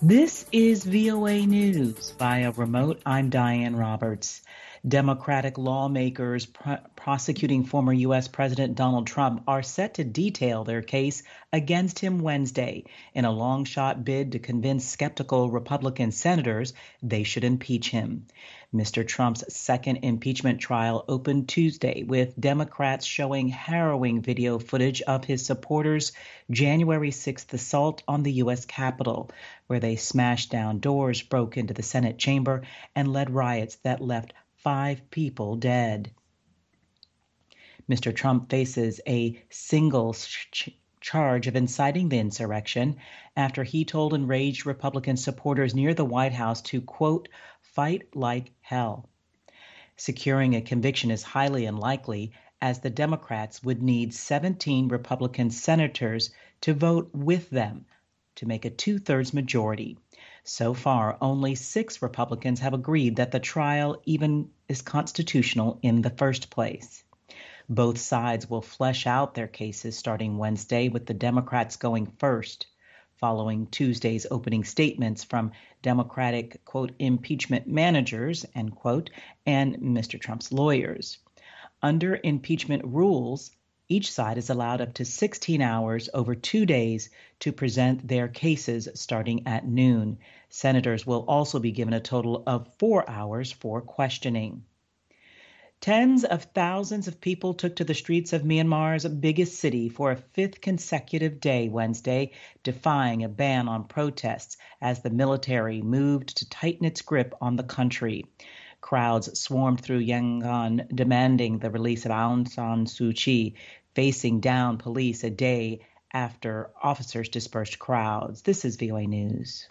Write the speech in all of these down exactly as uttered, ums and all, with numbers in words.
This is V O A News. Via remote, I'm Diane Roberts. Democratic lawmakers pr- prosecuting former U S. President Donald Trump are set to detail their case against him Wednesday in a long-shot bid to convince skeptical Republican senators they should impeach him. Mister Trump's second impeachment trial opened Tuesday with Democrats showing harrowing video footage of his supporters' January sixth assault on the U S. Capitol, where they smashed down doors, broke into the Senate chamber, and led riots that left five people dead. Mister Trump faces a single ch- charge of inciting the insurrection after he told enraged Republican supporters near the White House to, quote, fight like hell. Securing a conviction is highly unlikely, as the Democrats would need seventeen Republican senators to vote with them to make a two-thirds majority. So far, only six Republicans have agreed that the trial even is constitutional in the first place. Both sides will flesh out their cases starting Wednesday, with the Democrats going first, following Tuesday's opening statements from Democratic, quote, impeachment managers, end quote, and Mister Trump's lawyers. Under impeachment rules, each side is allowed up to sixteen hours over two days to present their cases starting at noon. Senators will also be given a total of four hours for questioning. Tens of thousands of people took to the streets of Myanmar's biggest city for a fifth consecutive day Wednesday, defying a ban on protests as the military moved to tighten its grip on the country. Crowds swarmed through Yangon demanding the release of Aung San Suu Kyi, facing down police a day after officers dispersed crowds. This is V O A News.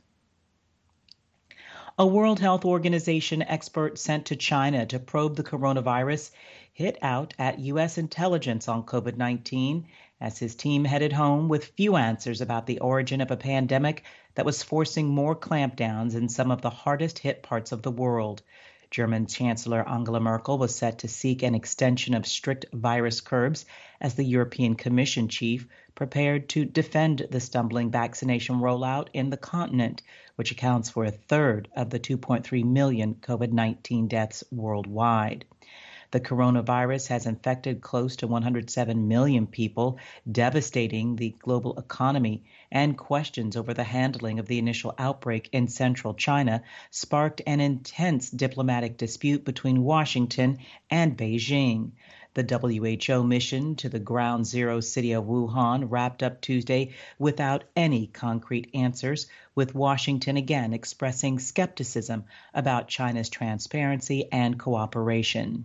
A World Health Organization expert sent to China to probe the coronavirus hit out at U S intelligence on COVID nineteen as his team headed home with few answers about the origin of a pandemic that was forcing more clampdowns in some of the hardest hit parts of the world. German Chancellor Angela Merkel was set to seek an extension of strict virus curbs as the European Commission chief prepared to defend the stumbling vaccination rollout in the continent, which accounts for a third of the two point three million COVID nineteen deaths worldwide. The coronavirus has infected close to one hundred seven million people, devastating the global economy, and questions over the handling of the initial outbreak in central China sparked an intense diplomatic dispute between Washington and Beijing. The W H O mission to the ground zero city of Wuhan wrapped up Tuesday without any concrete answers, with Washington again expressing skepticism about China's transparency and cooperation.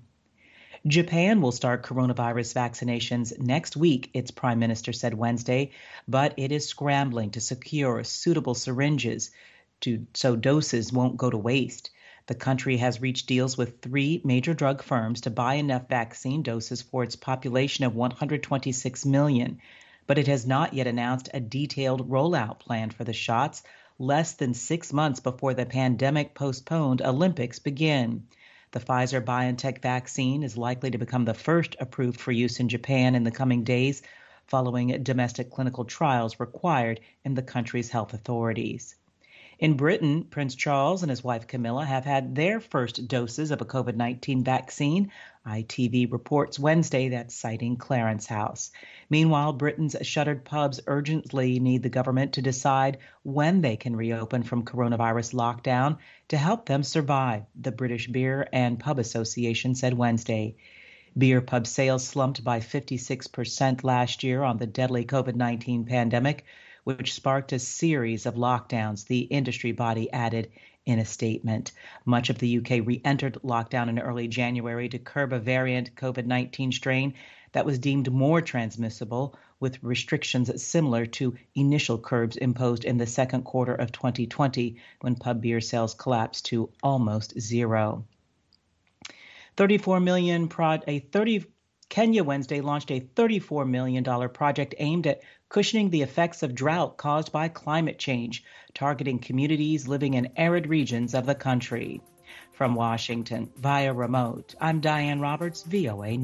Japan will start coronavirus vaccinations next week, its prime minister said Wednesday, but it is scrambling to secure suitable syringes to, so doses won't go to waste. The country has reached deals with three major drug firms to buy enough vaccine doses for its population of one hundred twenty-six million, but it has not yet announced a detailed rollout plan for the shots, less than six months before the pandemic-postponed Olympics begin. The Pfizer-BioNTech vaccine is likely to become the first approved for use in Japan in the coming days, following domestic clinical trials required in the country's health authorities. In Britain, Prince Charles and his wife Camilla have had their first doses of a COVID nineteen vaccine. I T V reports Wednesday, that's citing Clarence House. Meanwhile, Britain's shuttered pubs urgently need the government to decide when they can reopen from coronavirus lockdown to help them survive, the British Beer and Pub Association said Wednesday. Beer pub sales slumped by fifty-six percent last year on the deadly COVID nineteen pandemic, which sparked a series of lockdowns, the industry body added in a statement. Much of the U K re-entered lockdown in early January to curb a variant COVID nineteen strain that was deemed more transmissible, with restrictions similar to initial curbs imposed in the second quarter of twenty twenty, when pub beer sales collapsed to almost zero. thirty-four million prod a thirty Kenya Wednesday launched a thirty-four million dollars project aimed at cushioning the effects of drought caused by climate change, targeting communities living in arid regions of the country. From Washington, via remote, I'm Diane Roberts, V O A News.